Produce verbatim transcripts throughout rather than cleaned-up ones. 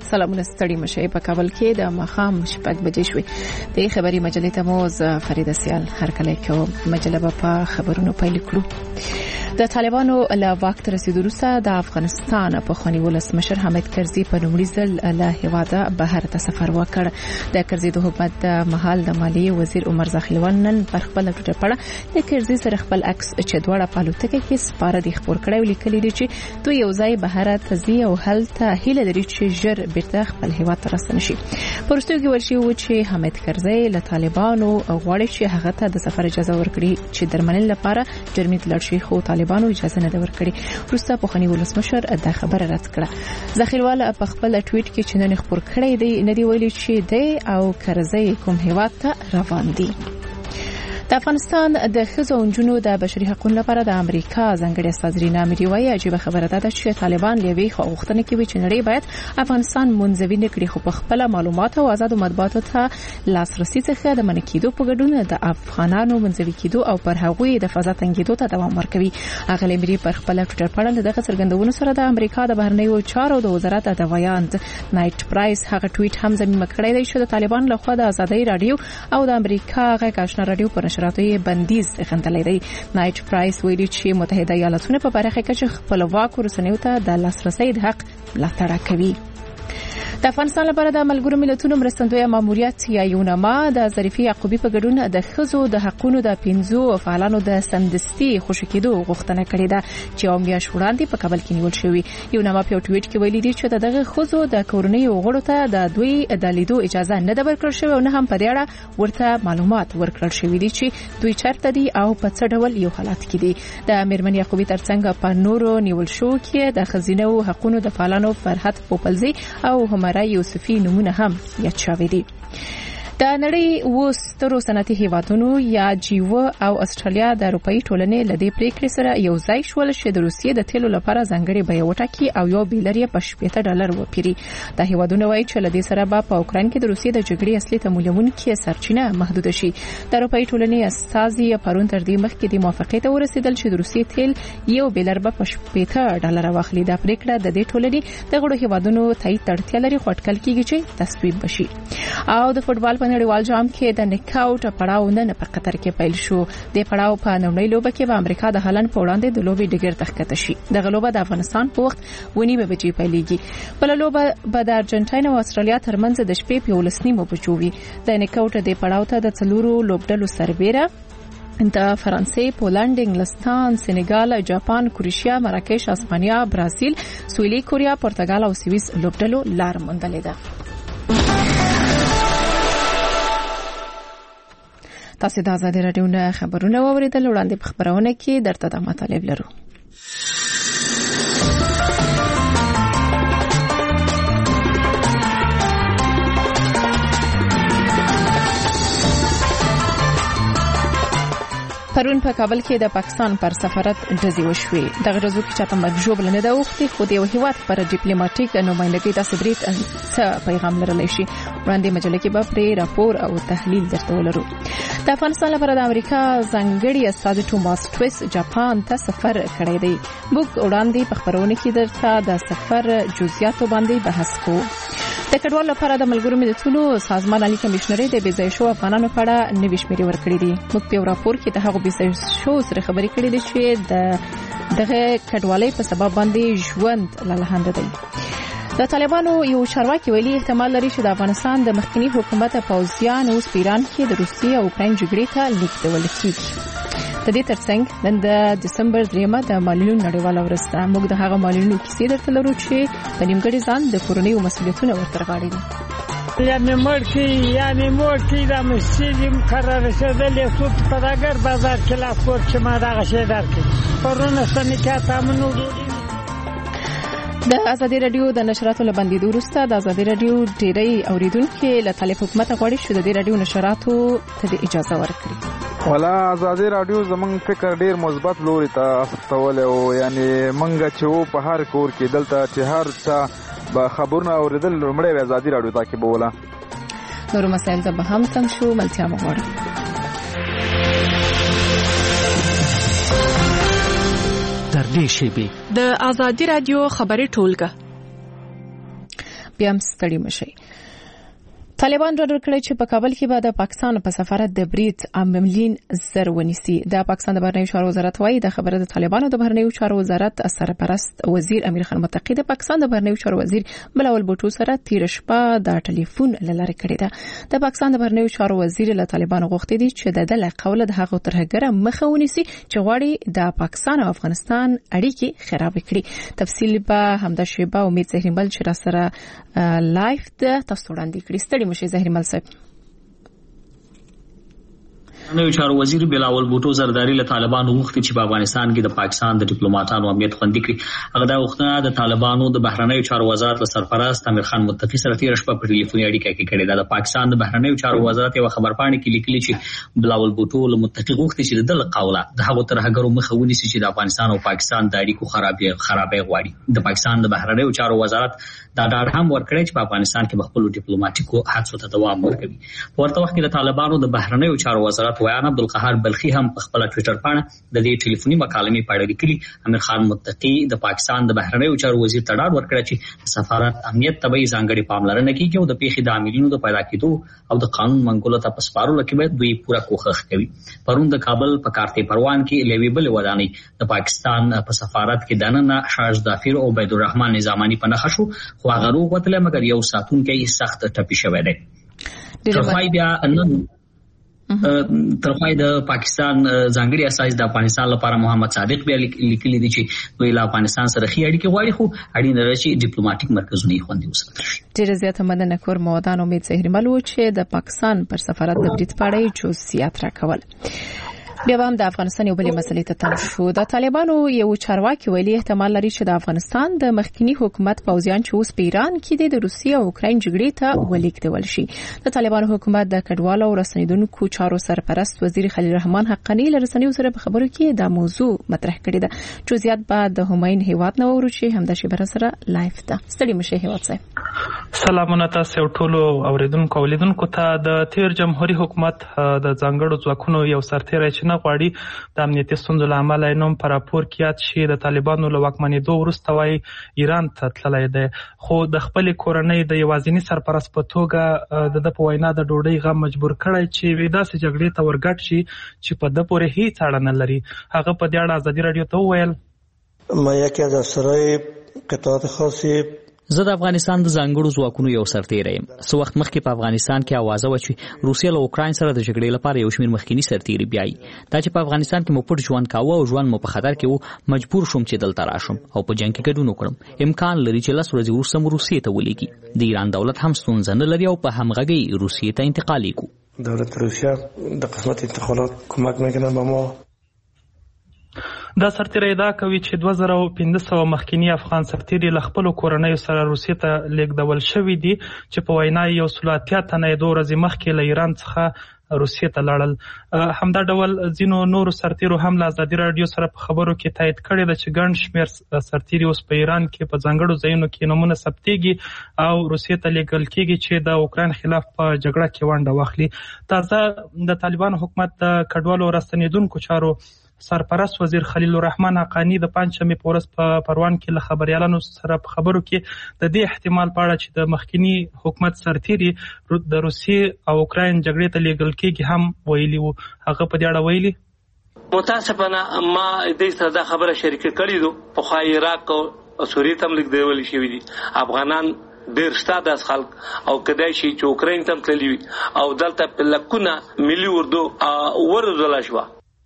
سلامونه ستړي مشه په کابل کې د ماښام شپږ بجې شوې. د خبري مجلې ته مو ز فریده سیال هر کله کوم مجله په خبرونو پیل کړو. د طالبانو له واک ته رسیدو وروسته د افغانستان په خواني ولسمشر حامد کرزي په لومړي ځل له هیواده بهر ته سفر وکړ. د کرزي د حکومت د مهال د مالیې وزیر عمر زاخیلوان نن پر خپل ټوټه پړه د کرزي سره خپل عکس چې دواړه په الوتکه کې سپاره دي خبر کړی ولیکلی دي چې دوی یو ځای بهر ته ځي او هلته هیله لري چې ژر بیرته خپل هیواد ته راستنه شي. پرستو کې ورشي و چې حامد کرزي له طالبانو غواړي چې هغه ته د سفر اجازه ورکړي چې درملنې لپاره جرمني ته لاړ شي، خو طالبانو اجازه نه ورکړي. وروسته په خواني ولسمشر دا خبره رد کړه. زاخیلوال په خپل ټویټ کې چې نن خبر کړی دی نه دی ویلي چې دی او کرزي کوم هیواد ته روان دي. د افغانستان د ښځو او نجونو د بشري حقوقو لپاره د امریکا ځانګړي استاذ رینا میری وايي عجیب خبره ده چې طالبان لوي خو غوښتنه کوي چې نړۍ باید افغانستان منځوي نکړي، خو په خپل معلومات او آزاد مطبوعاتو ته لاسرسي څخه د منکیدو په ګډون د افغانانو منځوي کېدو او پر هغوی د فضا تنګیدو ته دوام ورکوي. هغه میری پر خپل ټویټر پاڼه دغه څرګندونو سره د امریکا د بهرنیو چارو د وزارت د ویاند نایټ پرایس هغه ټویټ هم زموږ کړی دی چې د طالبان لخوا د آزادۍ رادیو او د امریکا غږ آشنا رادیو پر نشراتي بندیز غندلې دی. نایټ پرایس ویلي چې متحده ایالاتونه په برخه کې چې خپلواک رسنیو ته د لاسرسي د حق ملاتړ کوي. د افغانستان لپاره د ملګرو ملتونو مرستندوی ماموریت یا یوناما د ظریفي یعقوبی په ګډون د ښځو د حقوقو د پنځو فعالانو د سمدستي خوشی کېدو غوښتنه کړې ده چې یو میاشت وړاندې په کابل کې نیول شوی. یوناما په ټویټ کې ویلي دی چې دغه ښځو د کورنۍ غړو ته د دوی د لیدو اجازه نه ده ورکړل شوې او نه هم په دې اړه ورته معلومات ورکړل شوی دي چې دوی چیرته دي او په څه ډول یو حالت کې دي. د میرمن یعقوبی ترڅنګ په نورو نیول شو کې د خزینه او حقوقو د فعالانو فرحت پوپلزی او همرا یوسفی نمونه هم یاد شوی دي. د نړۍ وسترو صنعتي هیوادونو یا جیو او استرالیا د اروپאי ټولنې لدې پریکړې سره یو ځای شول چې د روسیې د تیلو لپاره ځانګړي بیه وټاکي او یو بیلر یې په شپږ ډالر وپیري. د هیوادونو وايي چې لدې سره به په اوکران کې د روسیې د جګړې اصلي تمویلونکو سرچینه محدود شي. د اروپאי ټولنې استازي پرون تر دې مخکې د موافقې ته ورسېدل چې د روسیې تیل یو بیلر به په شپږ ډالر واخلي. دا پریکړه د دې ټولنې د غړو هیوادونو تایید تړتیا لري خو اټکل کیږي چې تصویب بشي. او د فوتبال نړیوال جام کې د نکاوټ پړاو نن په قطر کې پیل شو. د پړاو په نومړۍ لوبه کې به امریکا د هالند په وړاندې د لوبې ډګر ته ښکته شي. د لوبه د افغانستان په وخت ونیمه بجې پیلېږي. بل لوبه به د ارجنټاین او استرالیا ترمنځ د شپې په ولسنیمو بجو وي. د نکاوټ د پړاو ته د څلورو لوبډلو سربېره د فرانسې، پولند، انګلستان، سنغال، جاپان، کروشیا، مراکش، اسپانیا، برازیل، سویلي کوریا، پرتګال او سویس لوبډلو لار موندلې ده. تاسو د آزادۍ رادیو نه خبرونه واوریدل. وړاندې په خبرونه کې درته د مطالب لرو. پرون په کابل کې د پاکستان پر سفارت ډزې وشوې. دغه ډزو کې چاته مرګ ژوبله نه ده اوښتې، خو د یو هیواد پر ډیپلوماټیک نمایندګۍ داسې برید څه پیغام لرلی شي. وړاندې مجله کې به پرې راپور او تحلیل درته ولرو. د افغانستان لپاره د امریکا ځانګړي استازي ټوماس ټویس جاپان ته سفر کړی دی. موږ وړاندې په خبرونه کې درته د سفر جزئیاتو باندې بحث کوو. د کډوالو لپاره د ملګرو ملتونو سازمان عالی کمشنري د بې ځای شو افغانانو په اړه نوې شمیرې ورکړې دي. موږ په راپور کې د هغو بې ځای شو سره خبرې کړې دي چې د دغه کډوالۍ په سبب باندې ژوند لالهانده دی. د طالبانو یو چارواکي ویلي احتمال لري چې د افغانستان د مخکنی حکومت پوځیان اوس په ایران کې د روسیې او اوکراین جګړې ته لیږدول کیږي. د دې ترڅنګ نن د دسمبر دریمه د معلولینو نړیواله ورځ ده. موږ د هغه معلولینو کیسې درته لرو چې په نیمګړي ځان د کورنیو مسؤلیتونه ورته غاړي دي. یعنی مرکی یعنی مرکی د مسجد مقرر شده لیسوت پداگر بازار کې لاسپور چې ما دغه شی درکړي پرونه سنکات امنو. د آزادۍ رادیو د نشراتو لبندې وروسته د آزادۍ رادیو ډېری اوریدونکو له طالب حکومت غواړي چې د دې رادیو نشراتو ته د اجازه ورکړي. ولا آزادۍ رادیو زمونږ فکر ډیر مثبت لوري ته استول او یعنی منګه چې و په هر کور کې دلته چې هر څه به خبرونه اوریدل لومړی آزادۍ رادیو تعقیبوله. نور مسایل ته به هم تم شو ملتیا مغواړم. تر دې شی به د آزادۍ رادیو خبري ټولګه بیا هم ستړي مشي. طالبان راډر کړی چې په کابل کې به د پاکستان په سفارت د بریټ املین زر ونیسي. د پاکستان د بهرنیو چارو وزارت وايي د خبره د طالبانو د بهرنیو چارو وزارت سرپرست وزیر امیر خان متقی د پاکستان د بهرنیو چارو وزیر بلاول بوټو سره تیر شپه د ټلیفون لاره کړې ده. د پاکستان د بهرنیو چارو وزیر له طالبانو غوښتي دي چې د دله قوله د هغو ترهګره مخه ونیسي چې غواړي د پاکستان او افغانستان اړیکې خراب کړي. تفصیل به همدا شیبه امید زهرمل چې را سره لایف ده تاسو وړاندې کړی. ستړي مشه زهرمل صاحب. نو چارو وزیر بلاول بوټو زرداری له طالبانو غوښتي چې په افغانستان کې د پاکستان د ډیپلوماټانو امنیت خوندي کړي. هغه د وختونه د طالبانو د بهرنیو چارو وزارت له سرپرست امیر خان متقی سره تیر شپه په ټلیفوني اړیکه کې کړې ده. د پاکستان د بهرنیو چارو وزارت یو خبرپاڼه کې لیکلي چې بلاول بوټو له متقی غوښتي چې د دل قوله د هغو ترهګرو مخه ونیسي چې د افغانستان او پاکستان د اړیکو خرابې خرابې غواړي. د پاکستان د بهرنیو چارو وزارت دا ډاډ هم ورکړی چې په افغانستان کې خپل ډیپلوماټیکو هڅو ته دوام ورکوي. په ورته وخت کې د طالبانو د بهرنیو چارو وزارت ویان عبدالقهار بلخي هم په خپل ټوئیټر باندې د دې ټلیفوني مکالمې په اړه لیکلي. امیر خان متقی د پاکستان د بهرنیو چارو وزیر ته ډاډ ورکړی چې سفارت امنیت ته به ځانګړي پاملرنه کوي او د پیښې د عاملینو د پیدا کېدو او د قانون منګولو ته پسپارلو کې به دوی پوره کوښښ کوي. پرون د کابل په کارتي پروان کې لوی بل ودانۍ د پاکستان په سفارت کې دننه شاهد ظفیر او عبید الرحمن نظامانی په نښه شو خو هغه روغ وتله مګر یو ساتونکی سخت ټپي شوی دی. ترخوای بیا نن ترخوای د پاکستان ځانګړي اساس د افغانستان لپاره محمد صادق بیا لیکلي دي چې دوی له افغانستان سره خي اړیکې غواړي خو اړینه ده چې ډیپلوماټیک مرکزونه یې خوندي وساتل شي. ډېر زیات مننه کور مودان امید زهرمل و چې د پاکستان پر سفارت د بریټ پاړې جزئیات راکول. بیا هم د افغانستان یو بلې مسلې ته تم شو. د طالبانو یو چارواکي ویلي احتمال لري چې د افغانستان د مخکنی حکومت پوځیان چې اوس په ایران کې دي د روسیې او اوکراین جګړې ته ولیږدول شي. د طالبانو حکومت د کډوالو او رسنیدونکو چارو سرپرست وزیر خلیل الرحمن حقانی له رسنیو سره په خبرو کې دا موضوع مطرح کړې ده. جزئیات بعد د هماین هیواد نو ورچی همدا شی بر سره لایف ده. ستړي مشه هیواد صاحب. سلامونه تاسو ټولو اوریدونکو اولیدونکو ته. د تیر جمهوریت حکومت د ځانګړو ځواکونو یو سرتیری چې نه غواړي د امنیتي ستونزو له امله نوم پر راپور کې یاد شي د طالبانو له واکمنېدو وروسته وايي ایران ته تللی دی خو د خپل کورنۍ د یوازینی سرپرست په توګه د په وینا د ډوډۍ غم مجبور کړی چې داسې جګړې ته ورګډ شي چې په د پورې هیڅ اړه نه لري. هغه په دې اړه ازادي رادیو ته وویل ما یکی از افسرهای قطعات خاصی زه د افغانستان د ځانګړو ځواکونو یو سرتیری یم. څه وخت مخکې په افغانستان کې اوازه وه چې روسیه له اوکراین سره د جګړې لپاره یو شمېر مخکیني سرتیري بیایي. دا چې په افغانستان کې مو پټ ژوند کاوه او ژوند مو په خطر کې و مجبور شوم چې دلته راشم او په جنګ کې ګډون وکړم. امکان لري چې لس ورځې وروسته مو روسیې ته ولیږي. د ایران دولت هم ستونزه نه لري او په همغږۍ روسیې ته انتقال کړو. دولت روسیه د قسمت انتقالات کمک میکنه به ما. دا سرتیری ادعا کوي چې دوه زره او پنځه سوه مخکینی افغان سرتیري له خپلو کورنیو سره روسیې ته لیږدول شوي دي چې په وینا یو سل اتیا تنه یې دوه ورځې مخکې له ایران څخه روسیې ته لاړل. همدا ډول ځینو نورو سرتیرو هم له ازادي راډیو سره په خبرو کې تایید کړې ده چې ګڼ شمېر سرتیري اوس په ایران کې په ځانګړو ځایونو کې نومونه ثبتېږي او روسیې ته لیږل کېږي چې د اوکراین خلاف په جګړه کې ونډه واخلي. تازه د طالبانو حکومت د کډوالو راستنېدونکو چارو سرپرست وزیر خلیل الرحمن حقانی د پنځمې په ورځ په پروان کې له خبريالانو سره په خبرو کې د دې احتمال په اړه چې د مخکنی حکومت سرتیري د روسیې او اوکراین جګړې ته لیږل کېږي هم ویلي وو. هغه په دې اړه ویلي متاسفانه ما دې سره دا خبره شریکه کړې ده. په خو عراق او سوریه ته لیږدول شوي دي. افغانان ډېر شته داس خلک او کدی شي چې اوکراین ته تللی او دلته په لکونه ملي اردو ورزول شو.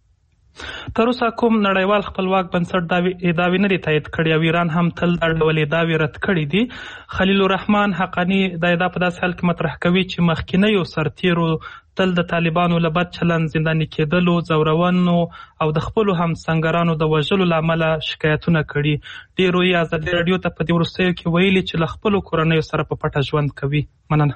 تر اوسه کوم نړیوال خپلواک بنسټ دعوې نه دي تایید کړي او ایران هم تل دا ډول دعوې رد کړي دي. خلیل الرحمن حقانی دا ادعا په داسې حال کې مطرح کوي چې مخکینیو سرتیرو تل د طالبانو له بد چلند زنداني کېدلو زورونو او د خپلو همسنګرانو د وژلو له امله شکایتونه کړي. ډېرو یې ازادي راډیو ته په دې وروستیو کې ویلي چې له خپلو کورنیو سره په پټه ژوند کوي. مننه.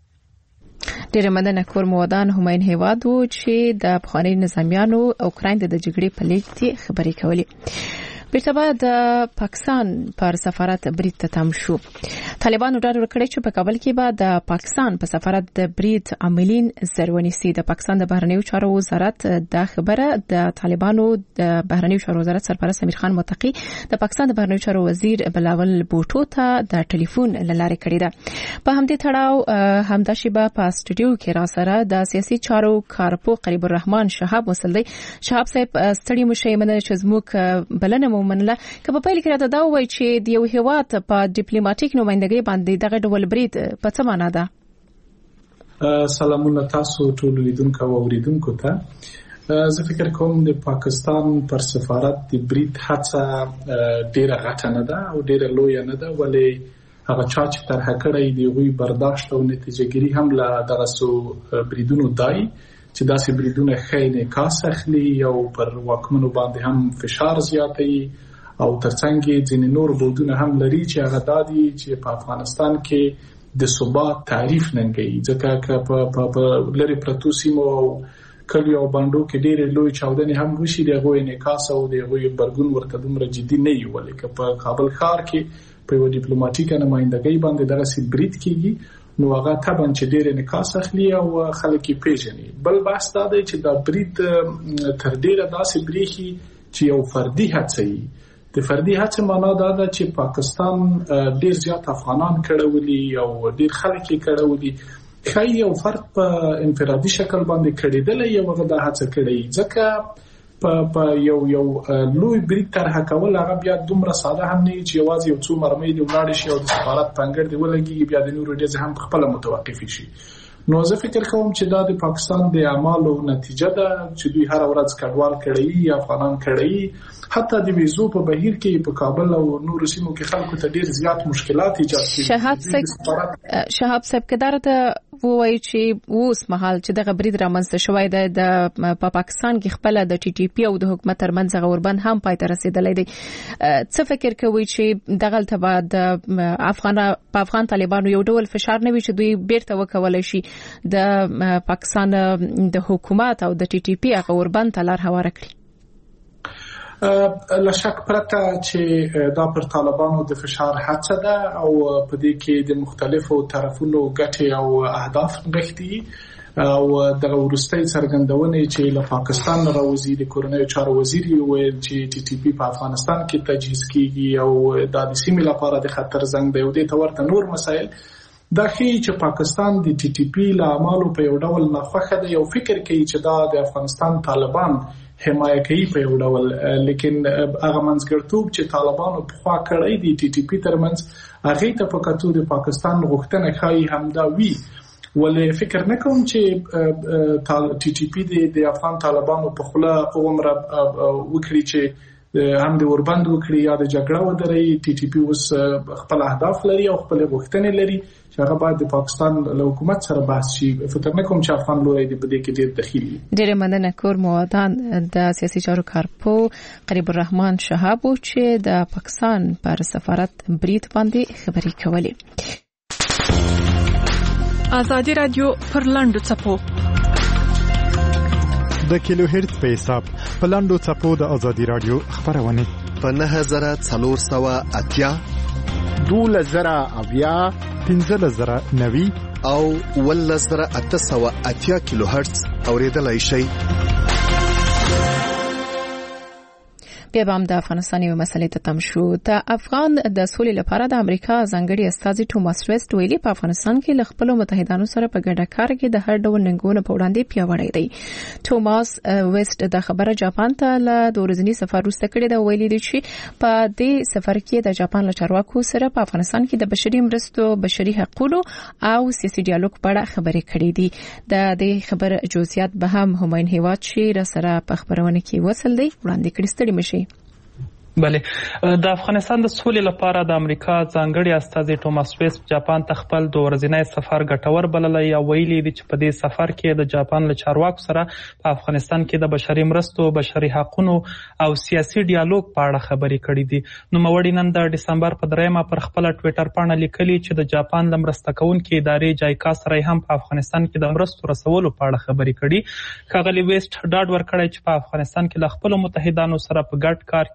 ډېر مننه کور مودان هماین هیواد و چې د افغاني نظامیانو اوکراین د جګړې په لیږد خبرې کولې. بیرته بعد پاکستان پر سفارت برید ته تم شو. طالبانو ډاډ ورکړی چې په کابل کې به د پاکستان په سفارت د برید عاملین زرونیسي. د پاکستان د بهرنیو چارو وزارت د خبره د طالبانو د بهرنیو چارو وزارت سرپرست امیر خان متقی د پاکستان د بهرنیو چارو وزیر بلاول بوټو ته د ټلیفون لاره کړې ده. په همدې تړاو همدا شیبه په استودیو کې را سره د سیاسي چارو کارپو قریب الرحمن شهاب وصل دی. شهاب صاحب ستړي مشه مننه چې زموږ بلنه مو منله. که په پیل کې راته دا وایي چې د یو هیواد په ډیپلوماټیک نمائندګۍ باندې دغه ډول برید په څه معنا ده؟ سلامونه تاسو ټول لیدونکو او اوریدونکو ته. زه فکر کوم د پاکستان پر سفارت د برید هڅه ډیره غټه نه ده او ډیره لویه نه ده، ولی هغه چا چې طرحه کړی دی هغوی برداشت او نتیجه ګیري هم له دغه سو بریدونو دای چې داسې بریدونه ښه انعکاس اخلي او پر واکمنو باندې هم فشار زیاتوي او ترڅنګ ځینې نور بودونه هم لري چې هغه دادي چې په افغانستان کې د ثبات تعریف ننګي، ځکه که په لري پرتو سیمو او کلیو او باندو کې ډېرې لوی چاودنې هم وشي دغه انعکاس او دغه برګون ورته دومره جدي نه وي، ولې که په کابل ښار کې په یو ډیپلوماټیکه نمائندګۍ باندې دغه سي برید کیږي نو هغه طبعا چې ډېر انعکاس اخلي او خلک یې پیژني. بل بحث دا دی چې دا برید تر ډېره داسې بریښي چې یو فردي هڅه وي. د فردي هڅې معنا دا ده چې پاکستان ډېر زیات افغانان کړولي او ډېر خلک یې کړولي، ښایي یو فرد په انفرادي شکل باندې کړېدلی یو هغه دا هڅه کړې، ځکه په یو یو لوی برید طرحه کول هغه بیا دومره ساده هم نه چې یوازې یو څو مرمۍ دې ولاړې شي او د سفارت په انګړ دې ولګېږي بیا د نورو ډزې هم پخپله متوقفې شي. نو زه فکر کوم چې دا د پاکستان د اعمالو نتیجه ده چې دوی هر ورځ کډوال کړي افغانان کړي، حتی د ویزو په بهیر کې په کابل او نورو سیمو کې خلکو ته ډېر زیات مشکلات ایجاد کړي. شهاب صاحب شهاب صاحب کدار ته وایي چې اوس مهال چې دغه برید رامنځته شوی دی د په پاکستان کې خپل د ټي ټي پی او د حکومت ترمنځ غوربند هم پای ته رسیدلی دی. څه فکر کوي چې دغه ته د افغان په افغان طالبانو یو ډول فشار نه وي چې دوی بیرته وکولای شي د پاکستان د حکومت او د ټي ټي پی غوربند ته لار هواره کړي؟ لشک پرته چې دا پر طالبانو د فشار هڅه ده او په دې کې د مختلفو طرفونو ګټې او اهداف نغښتي او د ورستۍ څرګندونې چې له پاکستان راوځي د کورنیو چارو وزیر ویل چې ټي ټي پی په افغانستان کې تجهیز کیږي او د سیمې لپاره د خطر زنګ دی او د تورته نور مسایل دا ښیي چې پاکستان د ټي ټي پی له اعمالو په یو ډول ناخوښه دی او فکر کوي چې دا د افغانستان طالبان حمایه کوي په یو ډول، لیکن هغه منځګړتوب چې طالبانو پخوا کړی دی ټي ټي پی ترمنځ هغې ته په کتو د پاکستان غوښتنه ښایي همدا وي، ولې فکر نه کوم چې ټي ټي پی د افغان طالبانو په خوله هغومره وکړي چې هم د وربند وکړي یا د جګړه ودري. ټي ټي پی اوس خپل اهداف لري او خپل غوښتنې لري چې هغه باید د پاکستان له حکومت سره بحث شي. فکر نه کوم چې افغان لوري د بده کې ډېر دخیل وي. ډېر مننه کور موادان د سیاسي چارو کارپو قریب الرحمن شهاب چې د پاکستان پر سفارت برید باندې خبري کولې. آزادي رادیو پر لاندو چپو د کیلو هرتز په حساب په لاندو چپو د آزادي رادیو خبرونه په نه زره څلور سوه اتیا دوله زره اویا پنځه زره نوي او اوله زره اته سوه اتیا کیلو هرتز اوریدلای شئ. بیا به هم د افغانستان یو مسلې ته تم شو. د افغان د سولې لپاره د امریکا ځانګړي استازي ټوماس ویسټ ویلي په افغانستان کې له خپلو متحدانو سره په ګډه کار کې د هر ډول ننګونو په وړاندې پیاوړی دی. ټوماس ویسټ د خبره جاپان ته له د ورځني سفر وروسته کړې ده. ویلي دی چې په دې سفر کې د جاپان له چارواکو سره په افغانستان کې د بشري مرستو، بشري حقوقو او سیاسي ډیالوګ په اړه خبرې کړې دي. د دې خبر جزئیات به هم هماین هیواد شي را سره په خبرونه کې وصل دی وړاندې کړي. ستړي مشي. بله د افغانستان د سولې لپاره د امریکا ځانګړي استازي ټوماس ویسټ جاپان ته خپل د ورځنی سفر ګټور بللی او ویلي دي چې په دې سفر کې د جاپان له چارواکو سره په افغانستان کې د بشري مرستو، بشري حقوقو او سیاسي ډیالوګ په اړه خبرې کړې دي. نو نوموړي نن د ډسمبر په دریمه پر خپل ټویټر پاڼه لیکلي چې د جاپان د مرسته کوونکې ادارې جایکا سره هم په افغانستان کې د مرستو رسولو په اړه خبرې کړي. ښاغلي ویسټ ډاډ ورکړی چې په افغانستان کې له خپلو متحدانو سره په ګډ کار کې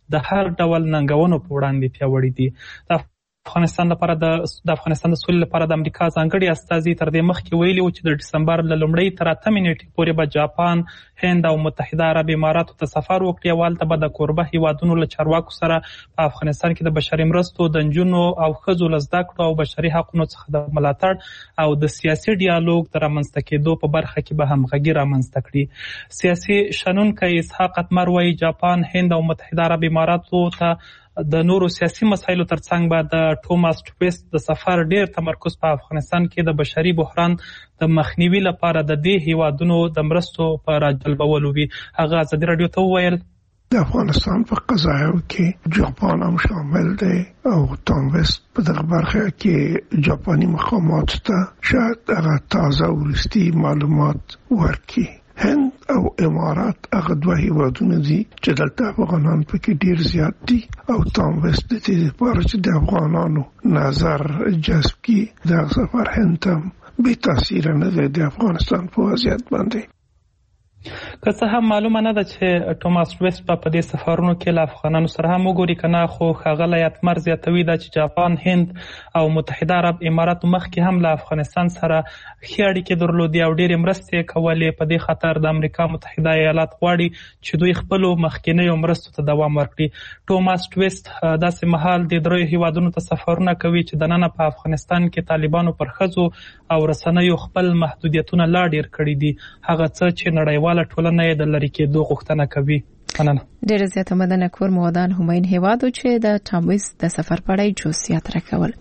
د هر ډول ننګونو په وړاندې پیاوړي دي. د افغانستان لپاره د د افغانستان د سولې لپاره د امریکا ځانګړي استازي تر دې مخکې ویلي و چې د ډسمبر له لومړۍ تر اتمې نیټې پورې به جاپان، هند او متحده عرب اماراتو ته سفر وکړي او هلته به د کوربه هیوادونو له چارواکو سره په افغانستان کې د بشري مرستو، د نجونو او ښځو له زده کړو او بشري حقونو څخه د ملاتړ او د سیاسي ډیالوګ د رامنځته کېدو په برخه کې به همغږي رامنځته کړي. سیاسي شنونکی اسحاق اتمر وایي جاپان، هند او متحده عرب اماراتو ته د نورو سیاسي مسایلو ترڅنګ به د ټوماس ټویست د سفر ډیر تمرکز په افغانستان کې د بشري بحران د مخنیوي لپاره د دې هیوادونو د مرستو په راجلبولو وي. هغه ازادي راډیو ته وویل د افغانستان په قضایو کې جاپان هم شامل دی او ټوماس په دغه برخه کې جاپاني مقامات ته شاید هغه تازه ورستي معلومات ورکړي. هند او امارات هغه دوه هیوادونه دي چې دلته افغانان پکې ډیر زیات دي او ټوماس د دې لپاره چې د افغانانو نظر جذب کړي دا سفر هند هم بې تاثیره نه دی د افغانستان په وضعیت باندې. که څه هم معلومه نه ده چې ټوماس ټویست په په دې سفرونو کې له افغانانو سره هم وګوري که نه، خو ښاغلی اتمر زیاتوي دا چې جاپان، هند او متحده عرب اماراتو مخکې هم له افغانستان سره ښې اړیکې درلودې او ډېرې مرستې کولې. په دې خاطر د امریکا متحده ایالات غواړي چې دوی خپلو مخکینیو مرستو ته دوام ورکړي. ټوماس ټویست داسې مهال د دریو هیوادونو ته سفرونه کوي چې دننه په افغانستان کې طالبانو پر ښځو او رسنیو خپل محدودیتونه لا ډېر کړي دي، هغه څه چې نړیوال ټولنه یې د لرې کېدو غوښتنه کوي. مننه. ډېره زیاته مننه کور مودان هماین هیوادو چې د ټوماس د سفر په اړه جزئیات راکول.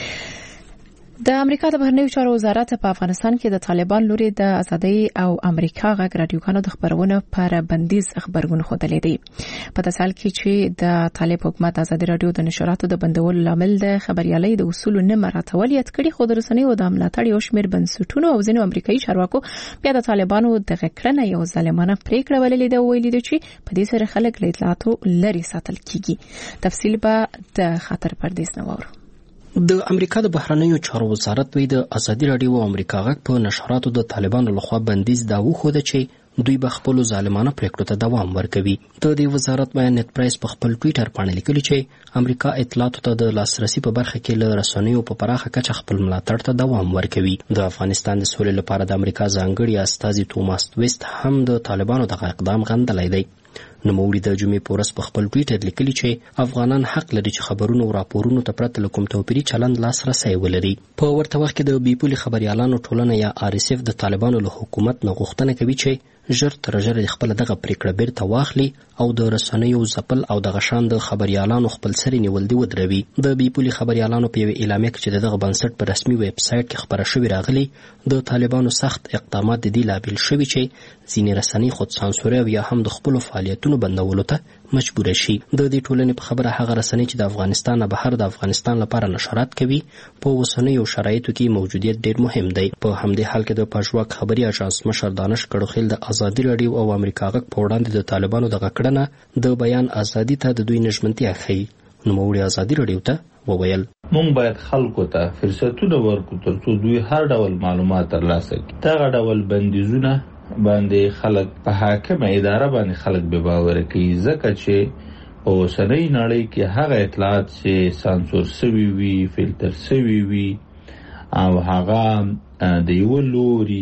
د امریکا د بهرنیو چارو وزارت په افغانستان کې د طالبان لوري د ازادۍ او امریکا غږ رادیوګانو د خبرونو پر بندیز خبرونه خوده دي. په تاسو کې چې د طالب حکومت ازادي رادیو د نشراتو د بندولو لامل د خبريالۍ د اصول نه مراعات یاد کړي، خو د رسنیو د ملاتړ یو شمېر بنسټونو او ځینو امریکایي چارواکو بیا د طالبانو د غکړنې یو ظالمانه پریکړه ولې د ویلي دي چې په دې سره خلک له اطلاعاتو لري ساتل کیږي. تفصیل به د خطر پردیس نوور. د امریکا د بهرنیو چارو وزارت وی د ازادي رادیو او امریکا غږ په نشراتو د طالبانو لخوا بندیز دا وخوده چې دوی به خپل ظالمانه پریکړو ته دوام ورکوي. د دې وزارت بیان نت پریس په خپل ټوئیټر باندې لیکلي چې امریکا اطلاعاتو ته د لاسرسي په برخه کې له رسنیو په پراخه کچه خپل ملاتړ ته دوام ورکوي. د افغانستان د سولې لپاره د امریکا ځانګړي استازي ټوماس ټویست هم د طالبانو دغه اقدام غندلی دی. نوموړي د جمعې په ورځ په خپل ټویټر لیکلي چې افغانان حق لري چې خبرونو او راپورونو ته پرته له کوم توپیري چلند لاسرسی ولري. په ورته وخت کې د بې پولې خبریالانو ټولنه یا آر اس اف د طالبانو له حکومت نه غوښتنه کوي چې ژر تر ژره خپل دغه پریکړه بیرته واخلي او د رسنیو ځپل او د غشان د خبریالانو خپل سری نیول دی ودروي. د بې پولې خبریالانو په یوه اعلامیه کې چې دغه بنسټ په رسمي ویب سایټ کې خبره شوې راغلي، د طالبانو سخت اقدامات د دې لامل شوي چې ځینې رسنۍ خود سانسوري او یا هم د خپلو فعالیتونو بندولو ته مجبور شي. د دې ټولنې په خبره هغه رسنۍ چې د افغانستان نه بهر د افغانستان لپاره نشرات کوي په اوسنیو شرایطو کې موجودیت ډیر مهم دی. په همدې حال کې د پژواک خبري اژانس مشر دانش کړوخیل د ازادي رادیو او امریکا غږ په وړاندې د طالبانو د غکړنه د بیان ازادي ته د دوی نشمنتیا ښیي. نوموړي ازادي رادیو ته وویل مونږ باید خلکو ته فرصتونه ورکړو ترڅو دوی هر ډول معلومات ترلاسه کړي. دغه ډول بندیزونه باندې خلک په حاکمه اداره باندې خلک به باور کوي، ځکه چې په اوسنۍ نړۍ کې هغه اطلاعات چې سانسور شوي وي، فلټر شوي وي او هغه د یو لوري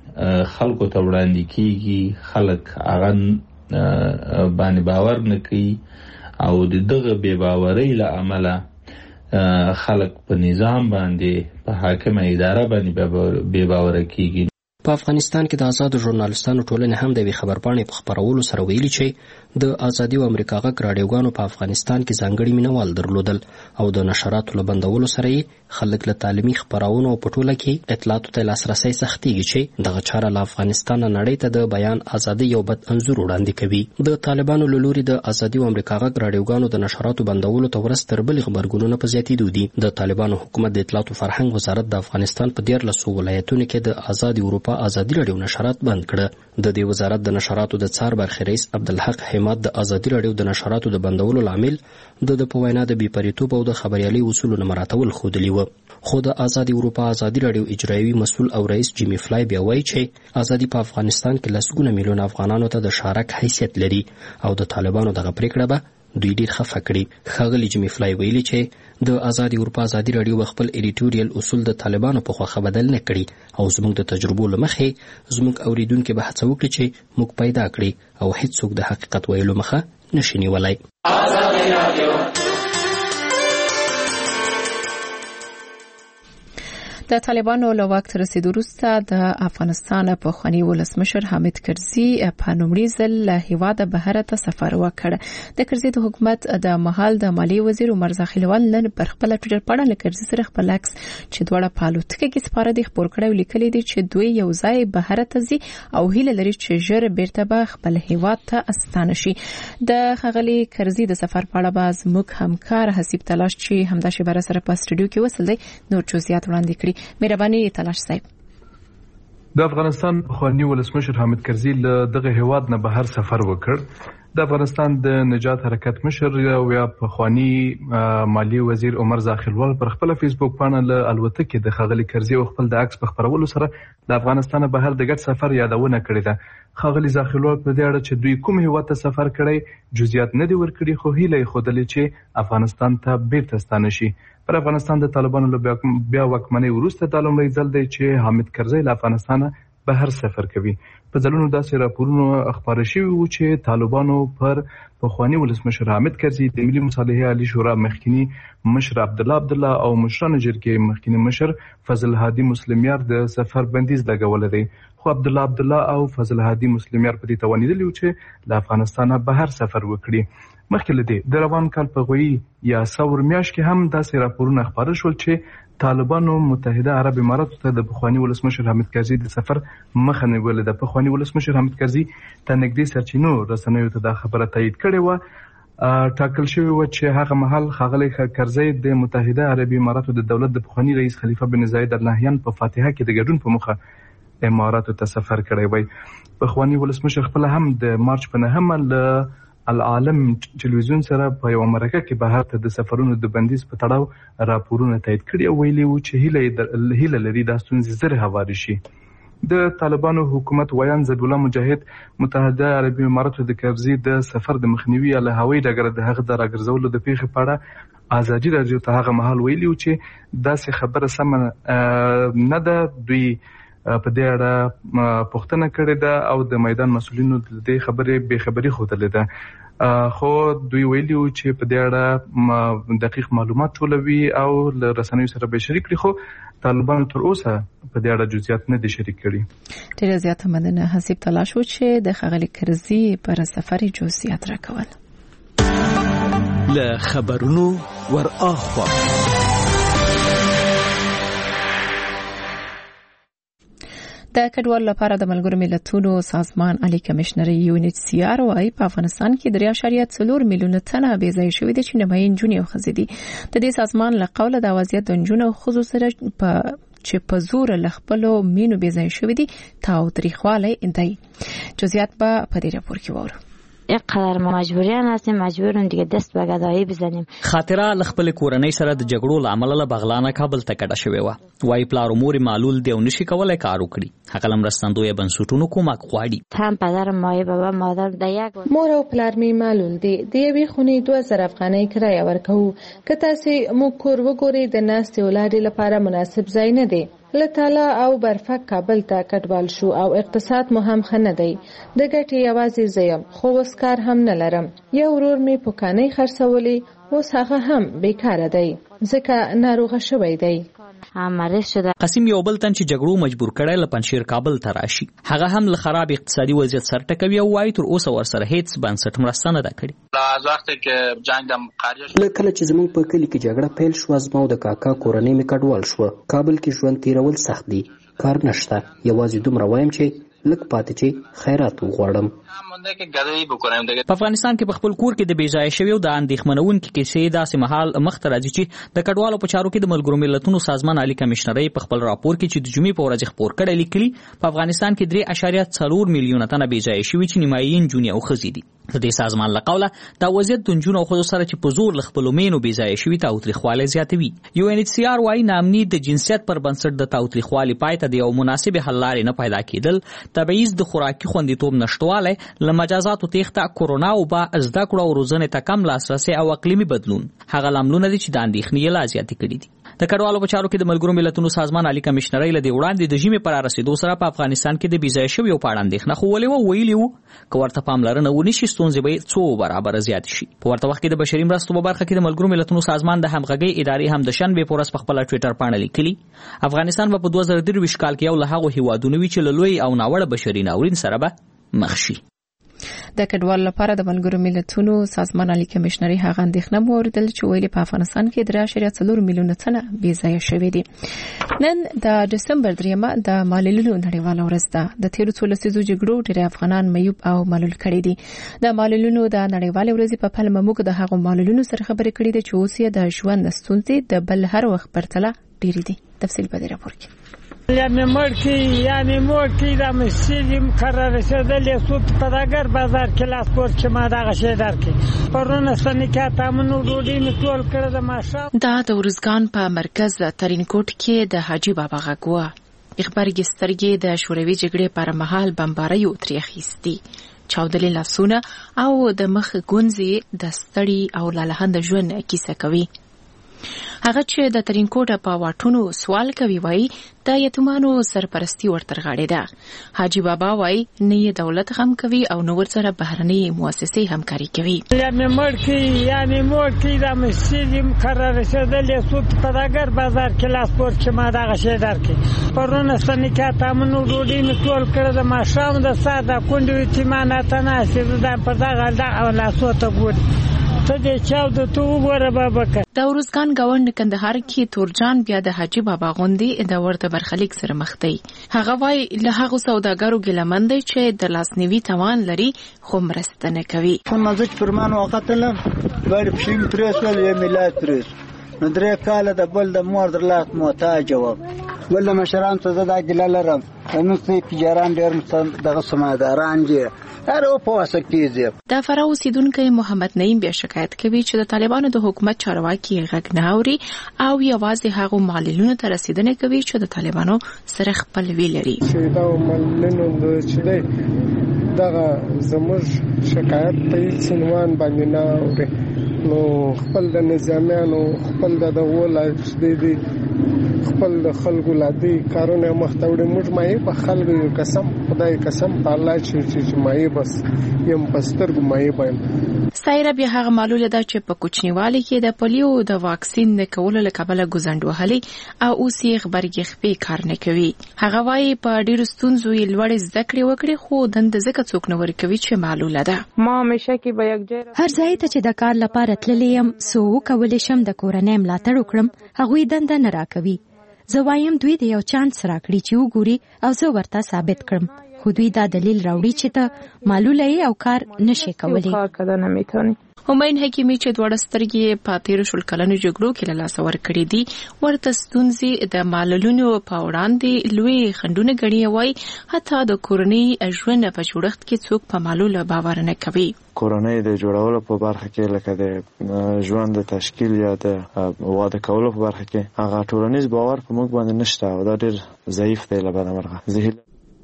خلکو ته وړاندې کیږي، خلک هغه باندې باور نه کوي او د دغه بې باورۍ له امله خلک په نظام باندې په حاکمه اداره باندې بې باوره کیږي. په افغانستان کې د آزادو ژورنالستانو ټولنې هم د یوې خبرپاڼې په خپرولو سره ویلي چې د ازادي او امریکا غږ راډیوګانو په افغانستان کې ځانګړي مینوال درلودل او د نشراتو له بندولو سره یې خلک له تعلیمي خپرونو او په ټوله کې اطلاعاتو ته لاسرسی سختېږي چې دغه چاره له افغانستان نه نړۍ ته د بیان ازادي یو بد انځور وړاندې کوي. د طالبانو له لوري د ازادي او امریکا غږ راډیوګانو د نشراتو بندولو ته ورځ تر بلې غبرګونونه په زیاتېدو دي. د طالبانو حکومت د اطلاعاتو فرهنګ وزارت د افغانستان په دیارلسو ولایتونو کې د ازادي اروپا ازادي رادیو نشرات بند کړه. د دې وزارت د نشراتو د څار برخې رئیس عبدالحق حماد د ازادي رادیو د نشراتو د بندولو لامل د د په وینا د بېپریتوب او د خبریالۍ اصولو نه مراعاتول ښودلي وه. خو د ازادي اروپا ازادي رادیو اجرایوي مسؤل او رئیس جیمی فلای بیا وایي چې ازادي په افغانستان کې لسګونه میلیون افغانانو ته د شارک حیثیت لري او د طالبانو دغه پریکړه به دوی ډیر خفه کړي. ښاغلي جیمي فلای ویلي چې د آزادي اروپا آزادي راډیو خپل ایډیټوریال اصول د طالبانو په خوښه بدل نه کړي او زموږ د تجربو له مخې زموږ اوریدونکو به هڅه وکړي چې موږ پیدا کړي او هیڅوک د حقیقت ویلو مخه نشي نیولای. آزادي راډیو د طالبانو له واک ته رسیدو وروسته د افغانستان پخوانی ولسمشر حامد کرزي په لومړي ځل له هیواده بهر ته سفر وکړ. د کرزي د حکومت د مهال د مالیې وزیر عمر زاخیلوال نن پر خپل ټویټر پاڼه له کرزي سره خپل عکس چې دواړه په الوتکه کې سپاره دي خپور کړی او لیکلي دي چې دوی یو ځای بهر ته ځي او هیله لري چې ژر بیرته به خپل هیواد ته استانه شي. د ښاغلي کرزي د سفر په اړه به زموږ همکار حسیب تلاش چې همدا شیبه سره په سټوډیو کې وصل دی نور جزئیات وړاندې کړي. مهرباني تلاش صاحب. د افغانستان پخوانی ولسمشر حامد کرزي له دغه هیواد نه بهر سفر وکړ. د افغانستان د نجات حرکت مشر او یا پخوانی مالی وزیر عمر زاخیلوال پر خپل فیسبوک باندې له الوتکې د ښاغلي کرزي او خپل د عکس په خبرولو سره د افغانستان بهر د ګډ سفر یادونه کړې ده. ښاغلي زاخیلوال په دې اړه چې دوی کوم هیواد ته سفر کړی جزئیات نه دي ورکړي خو هیله یې ښودلې چې افغانستان ته بیرته ستانه شي. پر افغانستان د طالبانو له بیا واکمنۍ وروسته دا لومړی ځل دی چې حامد کرزي له افغانستانه بهر سفر کوي. په ځلونو داسې راپورونو خپاره شوي وو چې طالبانو پر پخوانی ولسمشر حامد کرزي د ملي مصالحې عالی شورا مخکنی مشر عبدالله عبدالله او مشران جرګې مخکنی مشر فضل هادي مسلمیار د سفر بندیز لګولې دی. خو عبدالله عبدالله او فضل هادي مسلمیار په دې توانیدلی و چې له افغانستانه بهر سفر وکړي. مخکې له دې د روان کال په غوي یا ثور میاشت کې هم داسې راپورونه خپاره شول چې طالبانو متحده عرب اماراتو ته د پخوانی ولسمشر حامد کرزي د سفر مخه نیولې ده. پخوانی ولسمشر حامد کرزي ته نږدې سرچینو رسنیو ته دا خبره تایید کړې وه. ټاکل شوی و چې هغه مهال ښاغلی کرزي د متحده عرب اماراتو د دولت د پخوانی رئیس خلیفه بن زاید ال نهیان په فاتحه کې د ګډون په مخه اماراتو ته سفر کړی وای. پخوانی ولسمشر خپل هم د مارچ په نهمه له العالم ټلویزیون سره په یو مرکه کې بهر ته د سفرونو د بندیز په تړاو راپورونه تایید کړي او ویلي وو چې هیله هیله لري دا ستونزې زر هواري شي. د طالبانو حکومت ویان ذبیح الله مجاهد متحده عربي اماراتو د کرزي د سفر د مخنیوي له هوایي ډګر د هغه د راګرځولو د پیښې په اړه آزادي راډیو ته هغه مهال ویلي وو چې داسې خبره سمه نه ده. دوی په دې اړه پوښتنه کړې ده او د میدان مسؤلینو د دې خبرې بې خبري ښودلې ده. خو دوی ویلي وو چې په دې اړه دقیق معلومات ټولوي او له رسنیو سره به شریک کړي خو طالبانو تر اوسه په دې اړه جزئیات نه دي شریک کړي. ډېره زیاته مننه حسیب تلاش و چې د ښاغلي کرزي پر سفر جزئیات راکول. له خبرونو ور اخوا د کډوالو لپاره د ملګرو ملتونو سازمان عالی کمشنر یو ان ایچ سی آر وايي په افغانستان کې درې اعشاریه څلور میلیونه تنه بې ځای شوي دي چې نیمایي نجونې او ښځې دي. د دې سازمان له قوله د وضعیت د نجونو او ښځو سره په چې په زور له خپلو مینو بې ځای شوي دي تاوتریخوالی دی. جزئیات به په دې راپور کې وورو. اینقدر ما مجبوریان هستیم مجبوریم دیگه دست به گدایی بزنیم. خاطره لخپل کورنۍ سره د جګړو لامل له بغلانه کابل ته کډه شوی و. وای پلار مور معلول دی او نشي کولای کار وکړي. هغه لمرستندوی بنسټونو کومک غواړي. هم پدر مایه بابا مادر د یک مور او پلار می معلول دی. د یوې خونې دوه زره افغانۍ کرایه ورکوو. که تاسو مو کور وګورئ د ناستې ولادي لپاره مناسب ځای نه دی. له تالا او برفک کابل ته کډوال شو او اقتصاد مو هم ښه نه دی. د ګټې یوازې زه یم خو اوس کار هم نه لرم. یو ورور مې پوکانۍ خرڅولې اوس هغه هم بیکاره دی ځکه ناروغه شوی دی. مریض شده. قسم یو بل تن چې جګړو مجبور کړي له پنځیر کابل ته راشي. هغه هم له خراب اقتصادي وضعیت سره ټکوي او وايي تر اوسه ورسره هیڅ بنسټ مرسته نه ده کړې. از وخت کې جنگ د قاریش له کله چې زموږ په کلی کې جګړه پیل شو زما د کاکا کورنۍ می کډوال شو. کابل کې ژوند تیرول سخت دي. کار نشته. یوازې دومره وایم چې لک پاتې چې خیرات وغواړم. په افغانستان کې په خپل کور کې د بیځای شوی او د اندېښمنونکو کیسې داسې مهال مخته راځي چې د کډوالو په چارو کې د ملګرو ملتونو سازمان عالی کمشنرۍ په خپل راپور کې چې د جمعې په ورځ خبر کړی لیکلي په افغانستان کې درې اعشاریه څلور میلیونه تنه بیځای شوی چې نیمایي نجونې او ښځې دي. د دې سازمان له قوله دا وضعیت د نجونو او ښځو سره چې په زور له خپلو مینو بیځای شوي تاوتریخوالی زیاتوي. یو ان ایچ سی آر وايي ناامني د جنسیت پر بنسټ د تاوتریخوالي پای ته د یو مناسب حل لارې نه پیدا کېدل تبعیض د خوراکي خوندیتوب نشټوالی له مجازاتو تیښته کرونا وبا زده کړو او روزنې ته کم لاسرسی او اقلیمي بدلون هغه لاملونه دي چې د اندېښنې یې لا زیاتې کړي دي. د کډوالو په چارو کې د ملګرو ملتونو سازمان عالی کمشنرۍ له دې وړاندې د ژمي پر رسیدو سره په افغانستان کې د بېځایه شویو په اړه اندېښنه ښودلې وه. ویلي وو که ورته پاملرنه ونشي ستونزې به څو برابره زیاتې شي. په ورته وخت کې د بشري مرستو په برخه کې د ملګرو ملتونو سازمان د همغږۍ ادارې هم د شنبې په ورځ په خپله ټویټر پاڼه لیکلي افغانستان به په دوه زره درویشت کال کې یو له هغو هیوادونو وي چې له لوی او ناوړه بشري ناورین سره به مخ شي. د کډوالو لپاره د ملګرو ملتونو سازمان عالی کمشنري هغه اندېښنه موردل چې ویلي په افغانستان کې درې اعشاریه څلور میلیونه تنه بې ځایه شوي دي. نن د ډسمبر دریمه د معلولینو نړیواله ورځ ده. د تیرو څو لسیزو جګړو ډېری افغانان معیوب او معلول کړي دي. د معلولینو د نړیوالې ورځې په پلمه موږ د هغو معلولینو سره خبرې کړې دي چې اوس یې د ژوند ستونزې د بل هر وخت پرتله ډېرې دي. تفصیل په دې راپور کې. یعنی مرکی یعنی مرکی دا مسیدیم قرار شدلی سود پداگر بازار کلاس پور چې ما دغه شی درکې پرونه سنیکات امنو ډوډۍ می ټول کړه د ماشه. دا د ورزګان په مرکز ترینکوټ کې د حاجی بابا غوا اخبارګي سترګې د شوروي جګړې پر مهال بمباریو ترې اخیستي چاودلې لاسونه او د مخ ګونځي د ستړي او لالهند ژوند کیسه کوي. هغه چې د ترینکوټ په واټونو سوال کوي وای د یتیمانو سرپرستی ورته غاړي ده. حاجی بابا وای نه دولت هم کوي او نو ورسره بهرني مؤسسې همکاري کوي. یعنی مرکی یعنی مرکی د مسیدیم قرار شدلی سود پداگر بازار کلاس پور چې ما دغه شی درکې پرونه سنیکات امنو ډوډۍ می ټول کړه د ماښام د ساده کونډې یتیمانه تناسې د په دغه د لاسو ته ګوري ته دې چاو د تو وګوره بابا. د ورزګان گاوند کندهار کې تورجان بیا د حاجی بابا غوندي د ورته برخلیک سره مخ دی. هغه وای له هغه سوداګرو ګلمند دی چې د لاسنیوي توان لري خو مرسته نه کوي. په مزج پرمان وختله غیر پښیم پریسول یې ملات پریس نو درې کاله د بل د مور درلات محتاج و ول مشران ته زدا ګل لرم نو سې تجاران ډېر مستند دغه سماداران دي هر او په واسه کېږي. د فراه اوسیدونکو محمد نعیم بیا شکایت کوي چې د طالبانو د حکومت چارواکي غږ نه اوري او یوازې هغه معلولینو ته رسیدنه کوي چې د طالبانو سره خپل وی لري. چې دا معلولینو د چې دغه زموږ شکایت په سنوان باندې نه اوري نو خپل د نظامیانو خپل د دغه دي خپل د خلکو لادي کارونه مختوړي موږ مې په خلکو یو قسم خدای قسم په الله چې چې مې بس یم پستر مې بایم. سایره بیا هغه معلوله ده چې په کوچنیوالي کې د پولیو د واکسین نه کولو لپاره ګزند وهلي او اوس یې خبرګي خپې کار نه کوي. هغه وايي په ډیرو ستونزو یې لوړ زده کړې وکړي خو دند زکه څوک نه ورکوي چې معلوله ده. ما همیشه کې به یکجای هر ځای ته چې د کار لپاره تللی یم سو کولې شم د کورنۍ ملاتړ وکړم هغوی دند نه راکوي. زه وایم دوی د یو چانس راکړي چې وګوري او زه ورته ثابت کړم خو دوی دا دلیل راوړي چې ته معلوله یې او کار نشي کولی. همین حکیمی چې دوړه سترګې په تیرو شل کلنو جګړو کې له لاسه ورکړې دي ورته ستونزې د معلولینو په وړاندې لوی خنډونه ګڼي وای حتی د کورنۍ ژوند په جوړښت کې څوک په معلوله باور نه کوي. کورنۍ د جوړولو په برخه کې لکه د ژوند د تشکیل یا د واده کولو په برخه کې هغه ټولنیز باور په موږ باندې نشته او دا ډېر ضعیف دی. له بده مرغه زه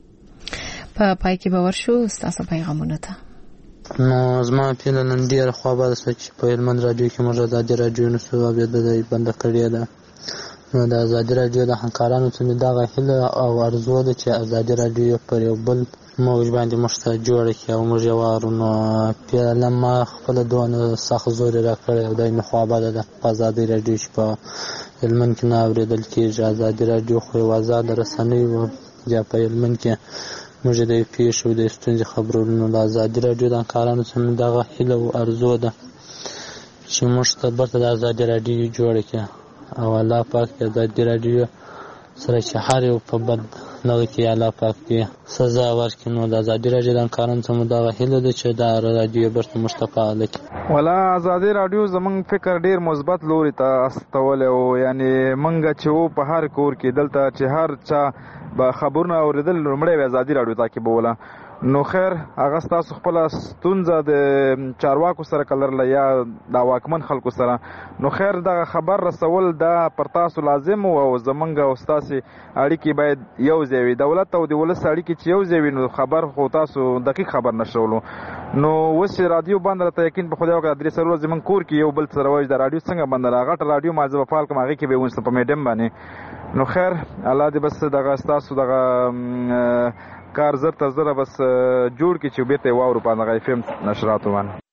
په پای کې باور شو ستاسو پیغامونه ته نو زما پیله نن ډېره خوابه ده چې په هلمند راډیو کې موږ ازادي راډیو نو اورېده دی بنده کړې ده نو د ازادي راډیو د همکارانو ته مې دغه هیله او ارزو ده چې ازادي راډیو پر یو بل موږ باندې موږ ته جوړه کړي او موږ یې وارو نو پیله ما خپله دونه سخت زور یې راکړی او دا مې خوابه ده په ازادي راډیو چې په هلمند کې نه اورېدل کېږي. ازادي راډیو خو یو ازاده رسنۍ وه یا په هلمند کې موږ د پیښو د ستونزې خبرونو د ازادي راډیو د همکارانو څخه دغه هیله او ارزو ده چې موږ ته برته د ازادي راډیو جوړه کړي او الله پاک د ازادي راډیو سره چې هر یو په بد نغه کې الله پاک دې سزا ورکړي. نو د ازادي راډیو د همکارانو څخه دغه هیله ده چې د راډیو برته موږ ته فعاله کړي. ولا ازادي راډیو زمونږ فکر ډیر مثبت لوري ته استولی او یعنی منګه چې په هر کور کې دلته چې هر چا با خبرونه اوریدل لومړی ازادي راډیو تعقیبوله نو خیر هغه ستاسو خپل ستونزه د چارواکو سره کلرله یا د واکمن خلکو سره نو خیر دغه خبر رسول دا پر تاسو لازم او زمونږ او ستاسو اړیکې باید یو ځای وي. دولت او د ولس اړیکې چې یو ځای وي نو خبر خو تاسو دقیق خبر نشولو. نو اوس چې رادیو بند راته یقین په خدای وکړه درې څلور زمونږ کور کې یو بل سره وایي د رادیو څنګه بند را غټ رادیو ما زه به فعال کړم هغې کې به ونیسم په میډیم باندې. نو خیر الله دې بس دغه ستاسو دغه کار زر تر زره بس جوړ کړي چې بیرته واورو په دغه اف ام نشراتو باندې.